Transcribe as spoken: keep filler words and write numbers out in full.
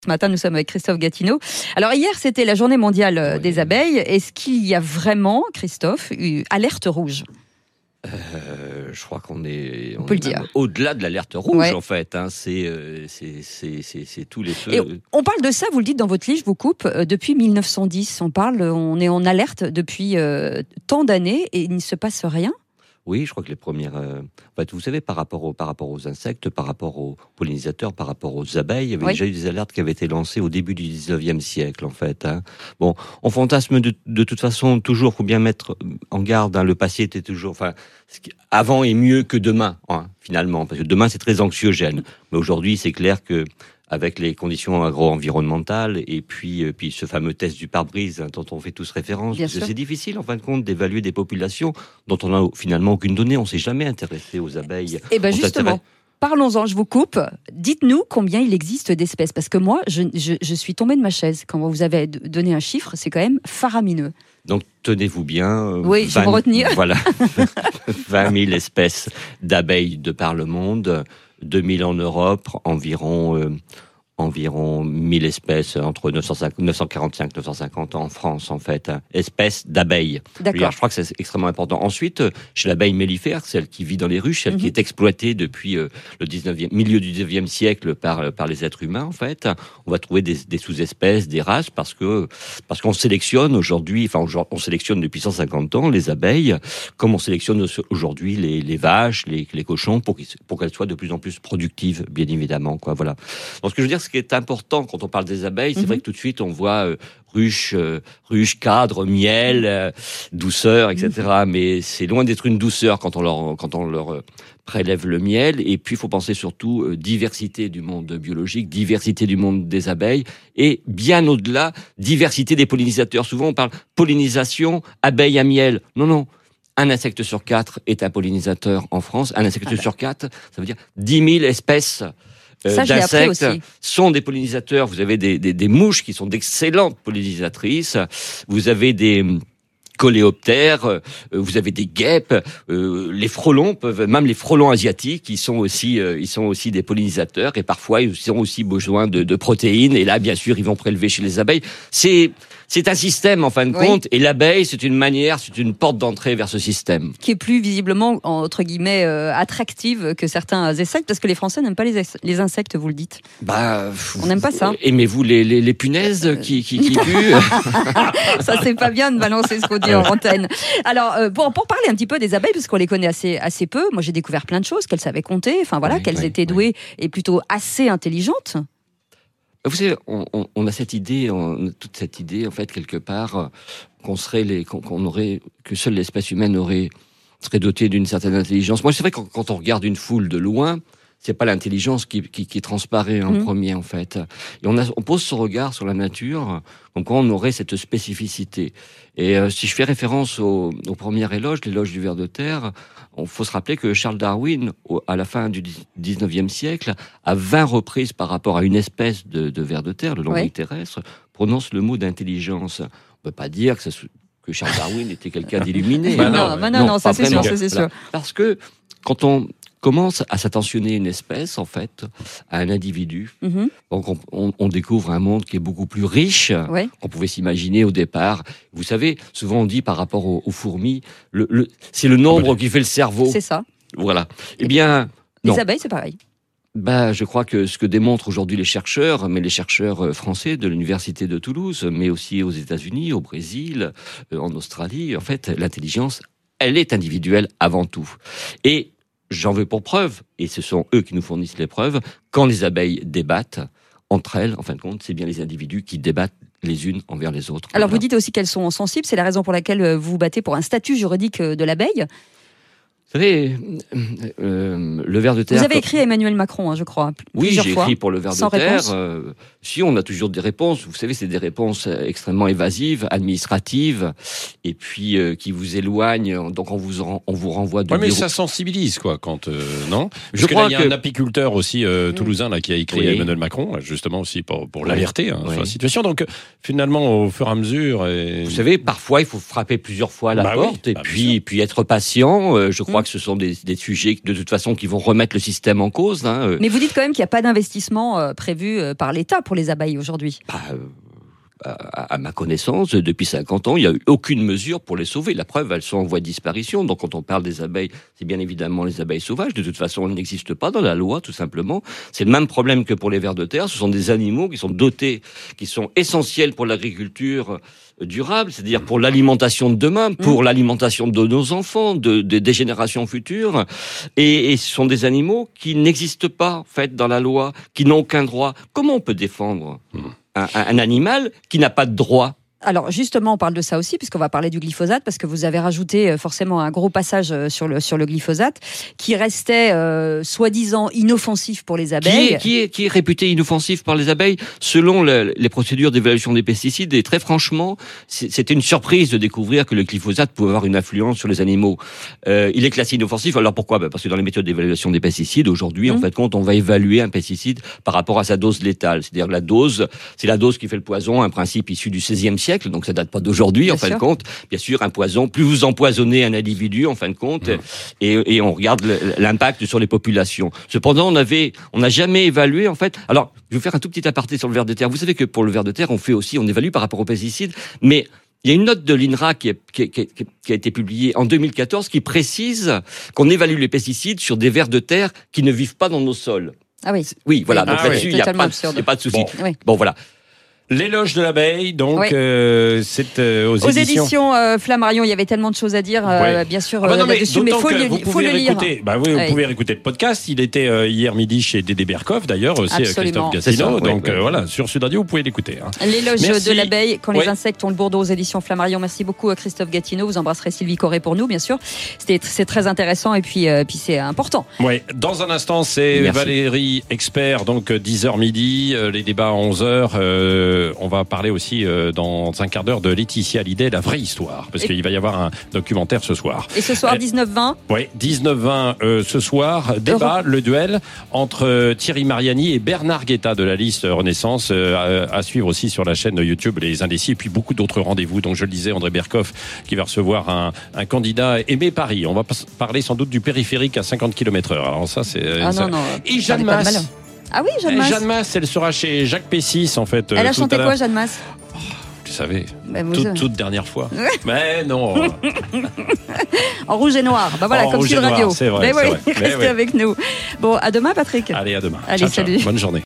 Ce matin, nous sommes avec Christophe Gatineau. Alors hier, c'était la journée mondiale oui. des abeilles. Est-ce qu'il y a vraiment, Christophe, une alerte rouge ? Euh, je crois qu'on est, on on peut est le dire. Au-delà de l'alerte rouge, ouais. en fait. Hein, c'est, euh, c'est, c'est, c'est, c'est tous les feux. Et on parle de ça, vous le dites dans votre livre, je vous coupe, euh, depuis mille neuf cent dix. On parle, on est en alerte depuis euh, tant d'années et il ne se passe rien. Oui, je crois que les premières... Euh, en fait, vous savez, par rapport, au, par rapport aux insectes, par rapport aux pollinisateurs, par rapport aux abeilles, il y avait oui. déjà eu des alertes qui avaient été lancées au début du dix-neuvième siècle, en fait. Hein. Bon, on fantasme de, de toute façon toujours, il faut bien mettre en garde, hein, le passé était toujours... Enfin, avant est mieux que demain, hein, finalement, parce que demain, c'est très anxiogène. Mais aujourd'hui, c'est clair que avec les conditions agro-environnementales et puis, euh, puis ce fameux test du pare-brise hein, dont on fait tous référence. Bien parce sûr. Que c'est difficile, en fin de compte, d'évaluer des populations dont on n'a finalement aucune donnée. On ne s'est jamais intéressé aux abeilles. Et bien justement, parlons-en, je vous coupe. Dites-nous combien il existe d'espèces. Parce que moi, je, je, je suis tombée de ma chaise. Quand vous avez donné un chiffre, c'est quand même faramineux. Donc, tenez-vous bien. Oui, vingt, je vais me retenir. Voilà, vingt mille espèces d'abeilles de par le monde. deux mille en Europe, environ, euh, environ mille espèces, entre neuf cent quarante-cinq et neuf cent cinquante en France, en fait, hein, espèces d'abeilles. D'accord. Je crois que c'est extrêmement important. Ensuite, chez l'abeille mellifère, celle qui vit dans les ruches, celle mm-hmm. qui est exploitée depuis euh, le dix-neuvième, milieu du dix-neuvième siècle par, par les êtres humains, en fait, on va trouver des, des sous-espèces, des races, parce que parce qu'on sélectionne aujourd'hui, enfin, on sélectionne depuis cent cinquante ans les abeilles, comme on sélectionne aujourd'hui les, les vaches, les, les cochons, pour, qu'ils, pour qu'elles soient de plus en plus productives, bien évidemment, quoi, voilà. Donc, ce que je veux dire, ce qui est important quand on parle des abeilles, c'est mm-hmm. vrai que tout de suite on voit euh, ruche, euh, ruche, cadre, miel, euh, douceur, et cetera. Mm-hmm. Mais c'est loin d'être une douceur quand on leur quand on leur euh, prélève le miel. Et puis il faut penser surtout euh, diversité du monde biologique, diversité du monde des abeilles, et bien au-delà, diversité des pollinisateurs. Souvent on parle pollinisation, abeille à miel. Non, non. Un insecte sur quatre est un pollinisateur en France. Un insecte ah ben. sur quatre, ça veut dire dix mille espèces. Euh, Ça, d'insectes sont des pollinisateurs. Vous avez des, des, des mouches qui sont d'excellentes pollinisatrices. Vous avez des coléoptères, euh, vous avez des guêpes, euh, les frelons peuvent, même les frelons asiatiques, ils sont aussi, euh, ils sont aussi des pollinisateurs et parfois ils ont aussi besoin de, de protéines. Et là, bien sûr, ils vont prélever chez les abeilles. C'est C'est un système, en fin de oui. compte, et l'abeille, c'est une manière, c'est une porte d'entrée vers ce système. Qui est plus visiblement, entre guillemets, euh, attractive que certains insectes, parce que les Français n'aiment pas les, ex- les insectes, vous le dites. Bah, on n'aime pas ça. Aimez-vous les, les, les punaises euh... qui, qui, qui puent? Ça, c'est pas bien de balancer ce qu'on dit en antenne. Alors, euh, pour, pour parler un petit peu des abeilles, parce qu'on les connaît assez, assez peu, moi j'ai découvert plein de choses, qu'elles savaient compter, enfin voilà, oui, qu'elles oui, étaient douées oui. et plutôt assez intelligentes. Vous savez, on, on, on a cette idée, on, toute cette idée, en fait, quelque part, qu'on serait les, qu'on, qu'on aurait, que seule l'espèce humaine aurait, serait dotée d'une certaine intelligence. Moi, c'est vrai que quand, quand on regarde une foule de loin, c'est pas l'intelligence qui, qui, qui transparaît en mmh. premier, en fait. Et on, a, on pose ce regard sur la nature, comme quoi on aurait cette spécificité. Et euh, si je fais référence au, au premier éloge, l'éloge du ver de terre, il faut se rappeler que Charles Darwin, au, à la fin du dix-neuvième siècle, à vingt reprises par rapport à une espèce de, de ver de terre, le longueuil oui. terrestre, prononce le mot d'intelligence. On ne peut pas dire que, ça, que Charles Darwin était quelqu'un d'illuminé. bah non, bah non, non, non, ça c'est sûr, ça c'est sûr. Parce que quand on commence à s'attentionner une espèce, en fait, à un individu. Mm-hmm. Donc, on, on, on découvre un monde qui est beaucoup plus riche ouais. qu'on pouvait s'imaginer au départ. Vous savez, souvent on dit par rapport aux, aux fourmis, le, le, c'est le nombre qui fait le cerveau. C'est ça. Voilà. Eh bien, les non. abeilles, c'est pareil. Bah, je crois que ce que démontrent aujourd'hui les chercheurs, mais les chercheurs français de l'université de Toulouse, mais aussi aux États-Unis, au Brésil, en Australie, en fait, l'intelligence, elle est individuelle avant tout. Et j'en veux pour preuve, et ce sont eux qui nous fournissent les preuves, quand les abeilles débattent entre elles, en fin de compte, c'est bien les individus qui débattent les unes envers les autres. Alors voilà. Vous dites aussi qu'elles sont sensibles, c'est la raison pour laquelle vous vous battez pour un statut juridique de l'abeille. Vous savez, euh, le ver de terre... Vous avez écrit à Emmanuel Macron, hein, je crois, oui, j'ai fois, écrit pour le ver de terre. Euh, si, on a toujours des réponses. Vous savez, c'est des réponses extrêmement évasives, administratives, et puis euh, qui vous éloignent. Donc, on vous, en, on vous renvoie de... Oui, mais bureau. ça sensibilise, quoi, quand... Euh, non Parce je que crois là, il y a que... un apiculteur aussi euh, toulousain là, qui a écrit oui. à Emmanuel Macron, justement aussi pour, pour oui. l'alerter hein, oui. sur la situation. Donc, finalement, au fur et à mesure... Et... Vous savez, parfois, il faut frapper plusieurs fois à la bah porte, oui, et bah, puis, puis être patient. Euh, je crois crois que ce sont des, des sujets de toute façon qui vont remettre le système en cause. Hein. Mais vous dites quand même qu'il n'y a pas d'investissement euh, prévu euh, par l'État pour les abeilles aujourd'hui. Bah, euh... À ma connaissance, depuis cinquante ans, il n'y a eu aucune mesure pour les sauver. La preuve, elles sont en voie de disparition. Donc, quand on parle des abeilles, c'est bien évidemment les abeilles sauvages. De toute façon, elles n'existent pas dans la loi, tout simplement. C'est le même problème que pour les vers de terre. Ce sont des animaux qui sont dotés, qui sont essentiels pour l'agriculture durable, c'est-à-dire pour l'alimentation de demain, pour mmh. l'alimentation de nos enfants, de, de, des générations futures. Et, et ce sont des animaux qui n'existent pas, en fait, dans la loi, qui n'ont aucun droit. Comment on peut défendre mmh. Un, un animal qui n'a pas de droit? Alors justement, on parle de ça aussi, puisqu'on va parler du glyphosate, parce que vous avez rajouté forcément un gros passage sur le, sur le glyphosate, qui restait euh, soi-disant inoffensif pour les abeilles. Qui est, qui, est, qui est réputé inoffensif par les abeilles selon le, les procédures d'évaluation des pesticides. Et très franchement, c'était une surprise de découvrir que le glyphosate pouvait avoir une influence sur les animaux. Euh, il est classé inoffensif. Alors pourquoi? Ben parce que dans les méthodes d'évaluation des pesticides, aujourd'hui, mmh. en fait, compte, on va évaluer un pesticide par rapport à sa dose létale. C'est-à-dire la dose, c'est la dose qui fait le poison, un principe issu du seizième siècle. Donc ça date pas d'aujourd'hui en fin de compte. Bien sûr, un poison, plus vous empoisonnez un individu en fin de compte, mmh. et, et on regarde l'impact sur les populations. Cependant, on avait, on n'a jamais évalué en fait. Alors, je vais faire un tout petit aparté sur le ver de terre. Vous savez que pour le ver de terre, on fait aussi, on évalue par rapport aux pesticides, mais il y a une note de l'INRA qui, est, qui, qui, qui a été publiée en deux mille quatorze qui précise qu'on évalue les pesticides sur des vers de terre qui ne vivent pas dans nos sols. Ah oui. Oui, voilà. Donc ah là-dessus, il oui. n'y a, a pas de souci. Bon, oui. bon voilà. L'éloge de l'abeille, donc oui. euh, c'est euh, aux, aux éditions. éditions euh, Flammarion. Il y avait tellement de choses à dire, euh, ouais. bien sûr, ah bah non, euh, là-dessus, mais il faut, le, vous faut le lire. Bah oui, vous ouais. pouvez écouter le podcast. Il était euh, hier midi chez Dédé Berkoff, d'ailleurs, aussi Absolument. Christophe Gatineau. Ça, donc ouais, euh, ouais. voilà, sur Sud Radio, vous pouvez l'écouter. Hein. L'éloge Merci. de l'abeille, quand ouais. les insectes ont le bourdeau, aux éditions Flammarion. Merci beaucoup à Christophe Gatineau. Vous embrasserez Sylvie Corré pour nous, bien sûr. C'était, c'est très intéressant et puis, euh, puis c'est important. Oui, dans un instant, c'est Merci. Valérie Expert, donc dix heures midi, euh, les débats à onze heures. Euh, on va parler aussi euh, dans un quart d'heure de Laetitia Hallyday, la vraie histoire, parce et... qu'il va y avoir un documentaire ce soir. Et ce soir, dix-neuf vingt Oui, dix-neuf vingt euh, ce soir, débat, Euro... le duel entre Thierry Mariani et Bernard Guetta de la liste Renaissance, euh, à, à suivre aussi sur la chaîne YouTube Les Indécis, et puis beaucoup d'autres rendez-vous. Donc je le disais, André Berkoff qui va recevoir un, un candidat aimé Paris. On va parler sans doute du périphérique à cinquante kilomètres heure. Alors ça, c'est... Ah ça... non, non. Et Jeanne Masse. Ah oui, Jeanne Masse. Jeanne Masse, elle sera chez Jacques Pessis, en fait. Elle a chanté quoi, Jeanne Masse? Vous savez, bah, vous toute, savez. toute dernière fois. Mais non. En rouge et noir. Bah voilà, en comme Sud Radio. C'est vrai. Mais c'est oui, vrai. restez Mais avec nous. Bon, à demain, Patrick. Allez, à demain. Allez, ciao, salut. Ciao. Bonne journée.